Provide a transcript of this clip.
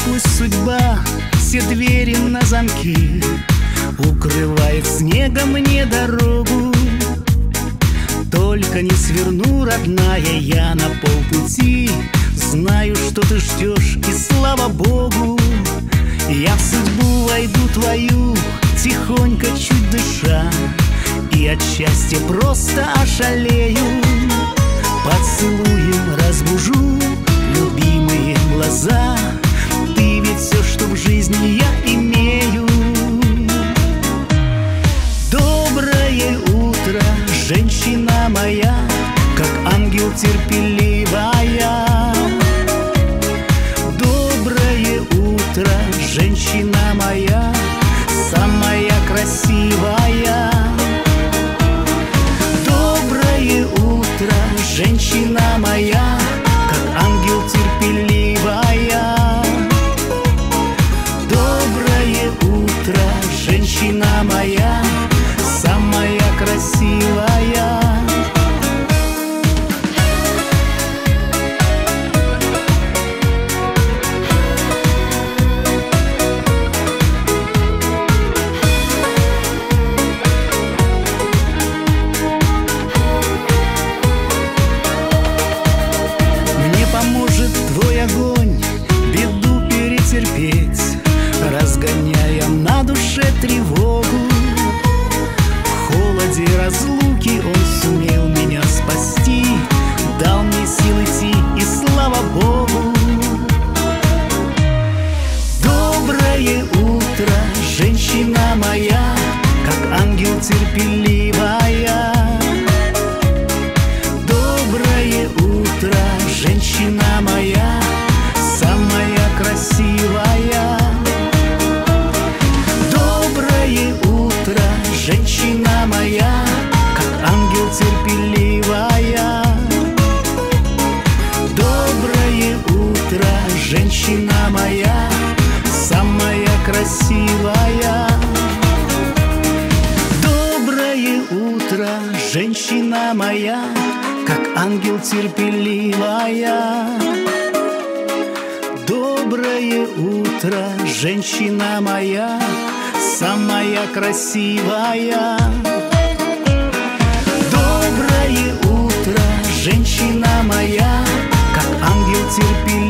пусть судьба все двери на замки, укрывает снегом мне дорогу. Только не сверну, родная, я на полпути. Знаю, что ты ждешь, и слава Богу. Я в судьбу войду твою, тихонько, чуть дыша, и от счастья просто ошалею. Поцелуем разбужу любимые глаза. Ты ведь все, что в жизни я имею. Доброе утро, женщина моя, как ангел терпеливая. Доброе утро, женщина моя, самая красивая. Доброе утро, женщина моя, как ангел терпеливая. Доброе утро, женщина моя, самая красивая. Поможет твой огонь беду перетерпеть, разгоняя на душе тревогу. В холоде разлуки он сумел меня спасти, дал мне сил идти, и слава Богу. Доброе утро, женщина моя, как ангел терпеливая. Доброе утро, женщина моя, самая красивая. Доброе утро, женщина моя, как ангел терпеливая. Доброе утро, женщина моя, самая красивая. Доброе утро, женщина моя, как ангел терпеливая. Доброе утро, женщина моя, самая красивая. Доброе утро, женщина моя, как ангел терпеливая.